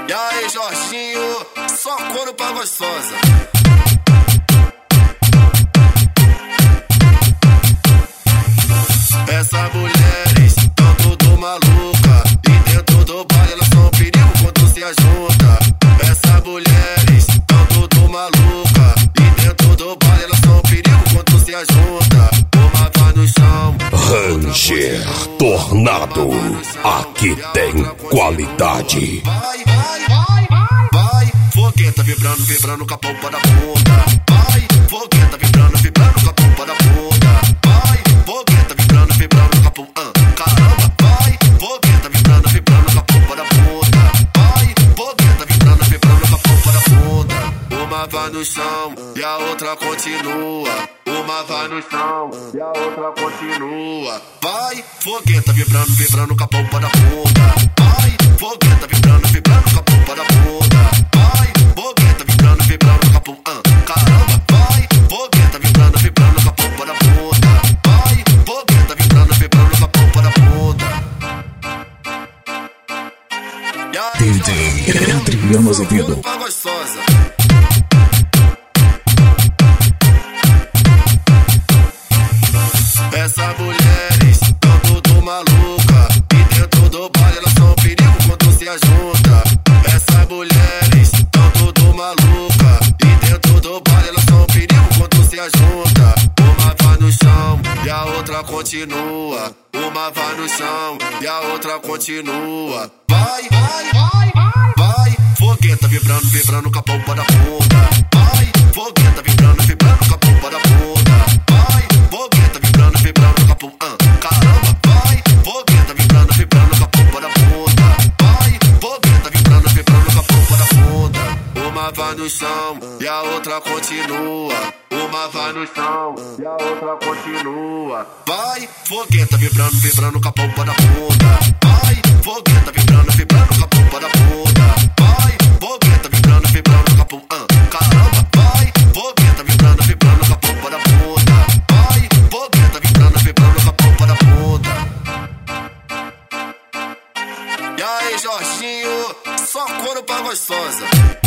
E aí, Jorginho, só couro pra gostosa. Essas mulheres tão tudo maluca, e dentro do baile elas são perigo quando se ajunta. Essas mulheres tão tudo maluca, e dentro do baile elas são perigo quando se ajunta. Uma vai no chão, Ranger Tornado, aqui tem qualidade. Vai, fogueta vibrando, vibrando com a polpa da bunda. Vai, fogueta vibrando, vibrando com a polpa da bunda. Vai, fogueta vibrando, vibrando com a polpa. Caramba, vai, fogueta vibrando, vibrando com a polpa da bunda. Vai, fogueta vibrando, vibrando com a polpa da bunda. Uma vai no chão e a outra continua. Uma vai no chão e a outra continua. Vai, fogueta vibrando, vibrando com a polpa da bunda. Vai, fogueta vibrando, vibrando com a polpa da bunda. Vai, fogueta vibrando, vibrando com a polpa. Caramba, vai, fogueta vibrando, vibrando com a polpa da bunda. Vai, fogueta vibrando, vibrando com a polpa da bunda. DJ Adriano Azevedo. Gostosa. Essas mulheres tão tudo maluca, e dentro do baile elas são perigo quando se ajunta. Essas mulheres tão tudo maluca, e dentro do baile elas são perigo quando se ajunta. Uma vai no chão e a outra continua. Uma vai no chão e a outra continua. Vai, fogueta vibrando, vibrando com a polpa da bunda. Vai, fogueta vibrando, vibrando com a polpa da bunda. Vai, fogueta vibrando, vibrando com a polpa. Caramba, vai, fogueta vibrando, vibrando com a polpa da bunda. Vai, fogueta vibrando, vibrando com a polpa da bunda. Uma vai no chão e a outra continua. Uma vai no chão e a outra continua. Vai, fogueta vibrando, vibrando com a polpa da bunda. Vai, fogueta vibrando, vibrando com a polpa da bunda. Vai, fogueta vibrando, vibrando com a polpa. Caramba, vai, fogueta vibrando, vibrando com a polpa da bunda. Vai, fogueta vibrando, vibrando com a polpa da bunda. E aí, Jorginho, só couro pra gostosa.